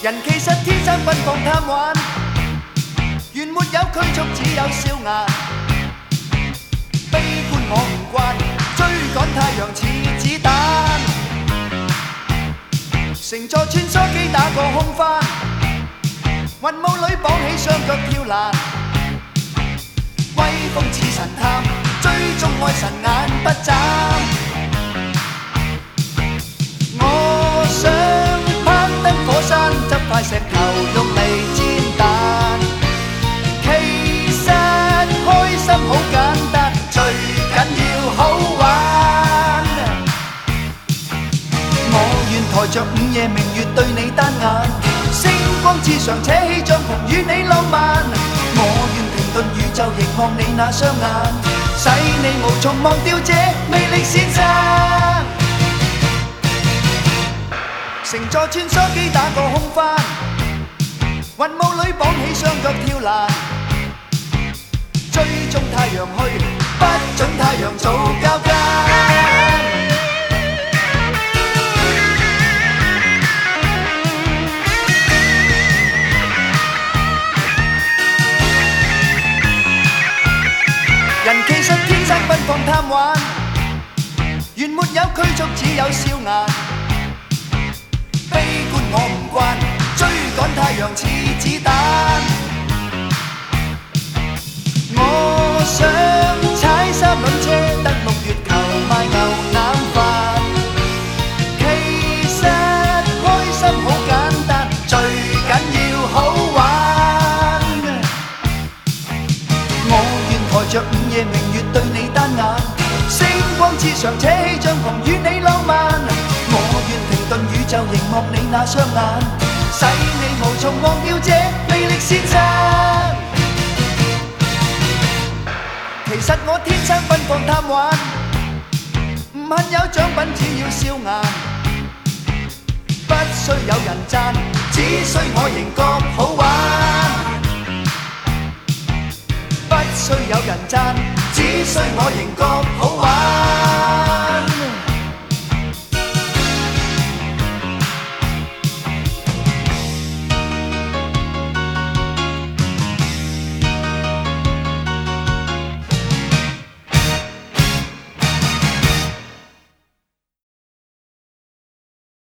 人其實天生奔放貪玩，原沒有拘束，只有笑顏。悲觀我唔慣，追趕太陽似子彈。乘坐穿梭機打個空翻，雲霧裏綁起雙腳跳欄。威風似神探，追蹤愛神眼不眨。我想攀登火山，執塊石頭用嚟煎蛋。其實開心好簡單，最緊要好玩。我願抬着午夜明月對你單眼，星光之上扯起帳篷與你浪漫。我願停頓宇宙凝望你那雙眼，使你無從忘掉這魅力先生。乘坐穿梭機打個空翻，雲霧裏綁起雙腳跳欄。追蹤太陽去，不准太陽做交更。人其實天生奔放貪玩，原沒有拘束，只有笑顏。悲觀我唔慣，追趕太陽似子彈。我想踩三輪車登陸月球賣牛腩飯。其實開心好簡單，最緊要好玩。我願抬着午夜明月對你單眼，星光之上扯起帳篷與你浪漫。我願停頓宇宙凝望你那雙眼，使你無從忘掉這魅力先生。其實我天生奔放貪玩，唔恨有獎品，只要笑顏。不需有人讚，只需我仍覺好玩。不需有人讚，只需我仍覺好玩。